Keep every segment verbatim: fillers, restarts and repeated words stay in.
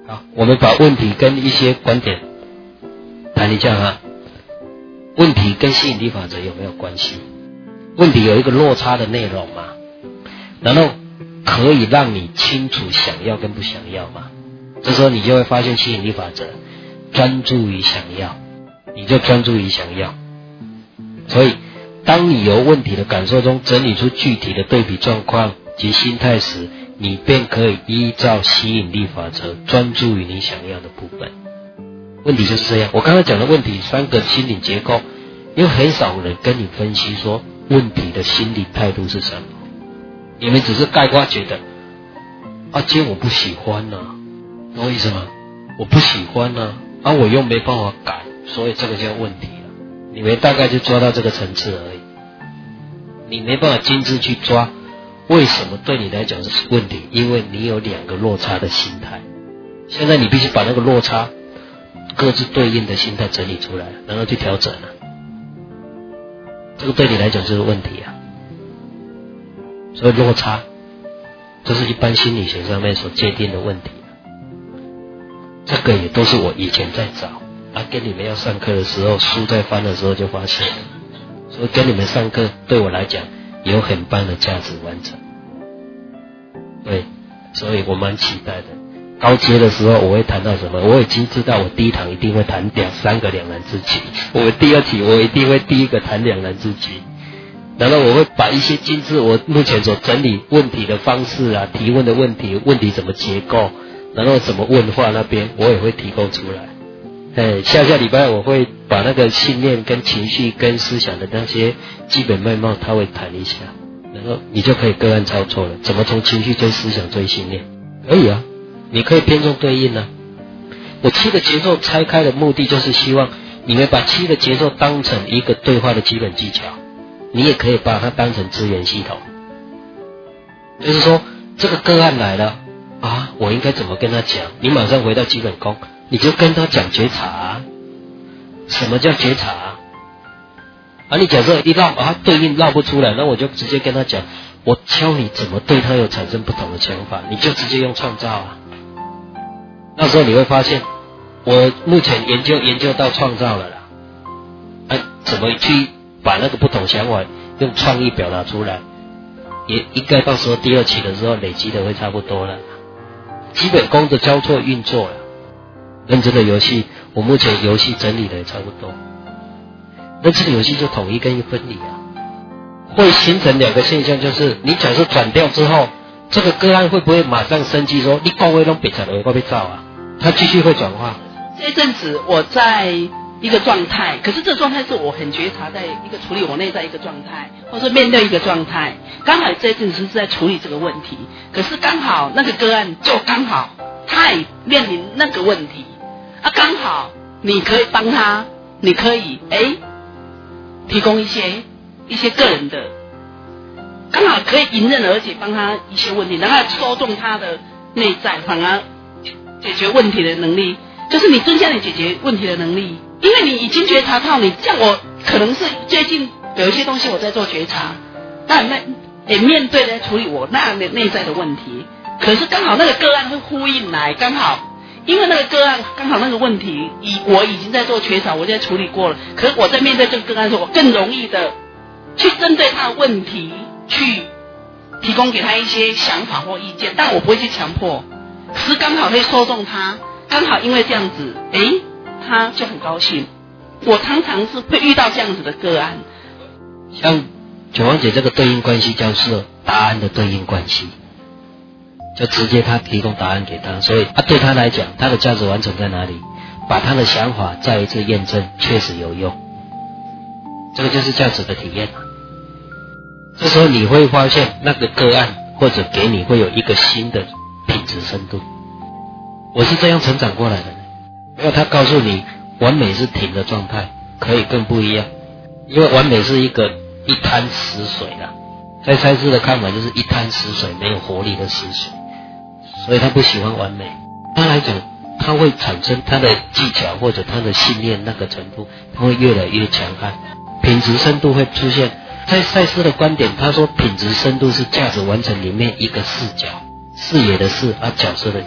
好，我们把问题跟一些观点谈一下哈。问题跟吸引力法则有没有关系？问题有一个落差的内容嘛，然后可以让你清楚想要跟不想要嘛。这时候你就会发现吸引力法则，专注于想要，你就专注于想要。所以当你由问题的感受中整理出具体的对比状况及心态时，你便可以依照吸引力法则专注于你想要的部分。问题就是这样，我刚才讲的问题三个心理结构，因为很少人跟你分析说问题的心理态度是什么，你们只是概括觉得啊，今天我不喜欢啊，懂我意思吗？我不喜欢啊，啊我又没办法改，所以这个叫问题了。你们大概就抓到这个层次而已，你没办法精致去抓为什么对你来讲是问题，因为你有两个落差的心态。现在你必须把那个落差各自对应的心态整理出来，然后去调整了。这个对你来讲就是问题啊。所以落差，这是一般心理学上面所界定的问题。这个也都是我以前在找，啊，跟你们要上课的时候，书在翻的时候就发现了。所以跟你们上课对我来讲有很棒的价值完成。对，所以我蛮期待的。高阶的时候我会谈到什么？我已经知道我第一堂一定会谈两三个两难之极，我第二题我一定会第一个谈两难之极，然后我会把一些精致我目前所整理问题的方式啊，提问的问题，问题怎么结构，然后怎么问话那边我也会提供出来。哎，下下礼拜我会把那个信念跟情绪跟思想的那些基本面貌他会谈一下，然后你就可以个案操作了，怎么从情绪追思想追信念，可以啊，你可以偏重对应啊。我七个节奏拆开的目的就是希望你们把七个节奏当成一个对话的基本技巧，你也可以把它当成资源系统。就是说这个个案来了啊，我应该怎么跟他讲？你马上回到基本功，你就跟他讲觉察啊。什么叫觉察啊？啊，你假设一绕啊对应绕不出来，那我就直接跟他讲，我教你怎么对他有产生不同的想法，你就直接用创造啊。那时候你会发现，我目前研究研究到创造了啦，啊，怎么去把那个不同想法用创意表达出来，也应该到时候第二期的时候累积的会差不多了。基本功的交错运作了，认真的游戏，我目前游戏整理的也差不多。认真的游戏就统一跟分离啊，会形成两个现象，就是你假设转掉之后，这个个案会不会马上生气说你讲话都别讲了，我被造啊？他继续会转化。 这一阵子我在一个状态，可是这个状态是我很觉察，在一个处理我内在一个状态，或是面对一个状态。刚好这一阵子是在处理这个问题，可是刚好那个个案就刚好他也面临那个问题啊，刚好你可以帮他，你可以哎提供一些一些个人的，刚好可以迎刃而解，帮他一些问题，然后戳中他的内在，反而解决问题的能力，就是你增加你解决问题的能力，因为你已经觉察到，你像我可能是最近有一些东西我在做觉察，那那也面对在处理我那内在的问题，可是刚好那个个案会呼应来，刚好因为那个个案刚好那个问题，以我已经在做觉察，我现在处理过了，可是我在面对这个个案的时候，我更容易的去针对他的问题去提供给他一些想法或意见，但我不会去强迫，可是刚好会戳中他，刚好因为这样子，诶，他就很高兴。我常常是会遇到这样子的个案。 像九王姐这个对应关系叫做答案的对应关系，就直接他提供答案给他，所以他、啊、对他来讲，他的价值完成在哪里？把他的想法再一次验证，确实有用，这个就是价值的体验。这时候你会发现，那个个案或者给你会有一个新的品质深度。我是这样成长过来的，没有他告诉你完美是停的状态，可以更不一样，因为完美是一个一滩死水啦，在赛斯的看法就是一滩死水，没有活力的死水，所以他不喜欢完美。他来讲，他会产生他的技巧或者他的信念那个程度，他会越来越强悍，品质深度会出现。在赛斯的观点，他说品质深度是价值完成里面一个视角，视野的视啊，角色的角，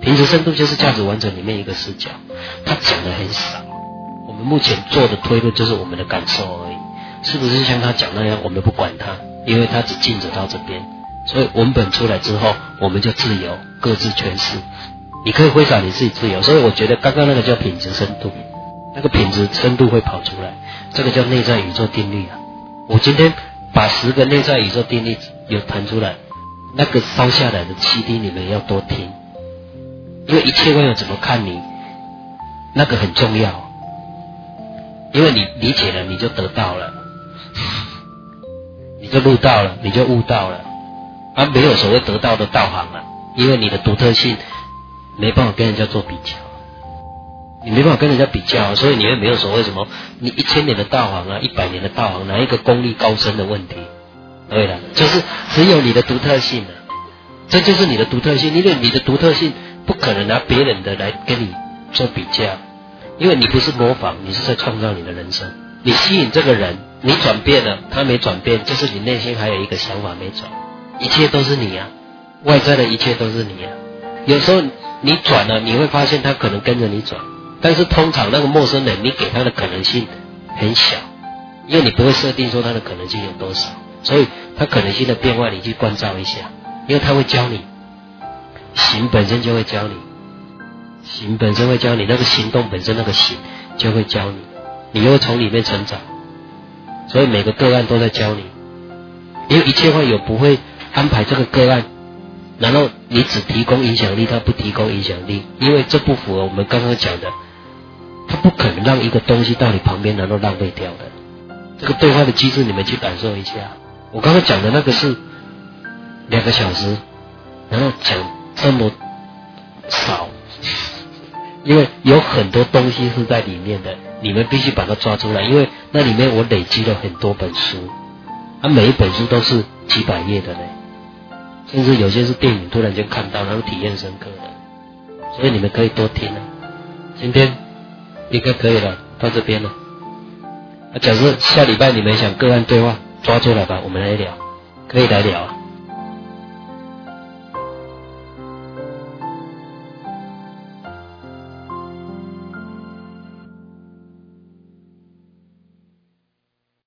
品质深度就是价值完整里面一个视角，他讲的很少。我们目前做的推论就是我们的感受而已，是不是像他讲那样，我们不管他，因为他只尽责到这边，所以文本出来之后，我们就自由各自诠释。你可以挥洒你自己自由，所以我觉得刚刚那个叫品质深度，那个品质深度会跑出来，这个叫内在宇宙定律啊。我今天把十个内在宇宙定律有弹出来，那个烧下来的 C D 你们要多听，因为一切万有怎么看你，那个很重要，因为你理解了，你就得到了，你就入道了，你就悟到了，啊，没有所谓得到的道行了，因为你的独特性没办法跟人家做比较，你没办法跟人家比较，所以你也没有所谓什么你一千年的道行啊，一百年的道行，哪一个功力高深的问题。对了，就是只有你的独特性啊，这就是你的独特性，因为你的独特性不可能拿别人的来跟你做比较，因为你不是模仿，你是在创造你的人生。你吸引这个人，你转变了，他没转变，就是你内心还有一个想法没转，一切都是你啊，外在的一切都是你啊。有时候你转了，你会发现他可能跟着你转，但是通常那个陌生人，你给他的可能性很小，因为你不会设定说他的可能性有多少，所以他可能性的变化你去关照一下，因为他会教你，行本身就会教你，行本身会教你，那个行动本身那个行就会教你，你又会从里面成长，所以每个个案都在教你，因为一切万有不会安排这个个案，然后你只提供影响力，他不提供影响力，因为这不符合我们刚刚讲的，他不可能让一个东西到你旁边然后浪费掉的。这个对话的机制你们去感受一下，我刚刚讲的那个是两个小时，然后讲这么少，因为有很多东西是在里面的，你们必须把它抓出来，因为那里面我累积了很多本书，啊，每一本书都是几百页的嘞，甚至有些是电影突然间看到，然后体验深刻的，所以你们可以多听啊。今天应该可以了，到这边了。啊，假设下礼拜你们想个案对话，抓出来吧，我们来聊，可以来聊啊。